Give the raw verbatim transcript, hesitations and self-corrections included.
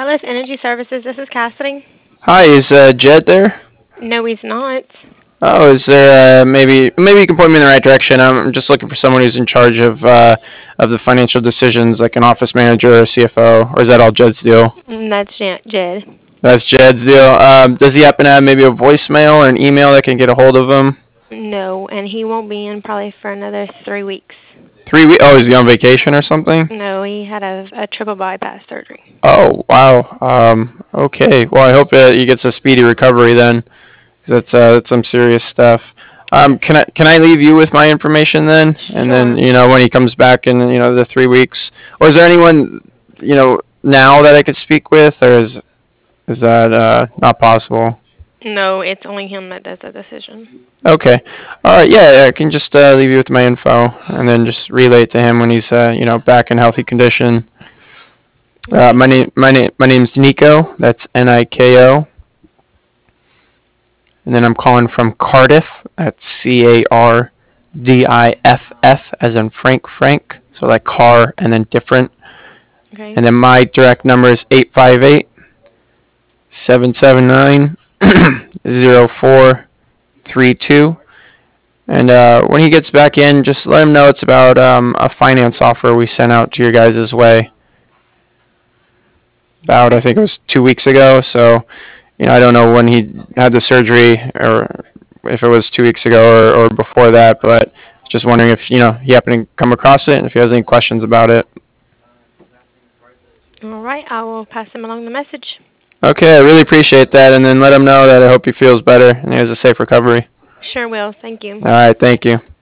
Atlas Energy Services, this is Cassidy. Hi, is uh, Jed there? No, he's not. Oh, is there uh, maybe maybe you can point me in the right direction? I'm just looking for someone who's in charge of uh, of the financial decisions, like an office manager or C F O, or is that all Jed's deal? Mm, That's Jan- Jed. That's Jed's deal. Um, does he happen to have maybe a voicemail or an email that can get a hold of him? No, and he won't be in probably for another three weeks. Three weeks? Oh, is he on vacation or something? No, he had a, a triple bypass surgery. Oh, wow. Um, okay. Well, I hope uh, he gets a speedy recovery then. 'Cause that's uh, that's some serious stuff. Um, can I can I leave you with my information then, and then Sure. you know when he comes back in you know the three weeks, or is there anyone you know now that I could speak with, or is is that uh, not possible? No, it's only him that does the decision. Okay, all right, yeah, yeah, I can just uh, leave you with my info, and then just relay it to him when he's uh, you know back in healthy condition. Uh, Okay. my name my name my name's Nico. That's N I K O, and then I'm calling from Cardiff. That's C A R D I F F as in Frank Frank. So like car and then different. Okay. And then my direct number is eight five eight, seven seven nine, zero four three two. And uh, when he gets back in, just let him know it's about um, a finance offer we sent out to your guys' way. About, I think it was two weeks ago. So, you know, I don't know when he had the surgery or if it was two weeks ago or, or before that, but just wondering if, you know, he happened to come across it and if he has any questions about it. All right, I will pass him along the message. Okay, I really appreciate that, and then let him know that I hope he feels better and he has a safe recovery. Sure will. Thank you. All right, thank you.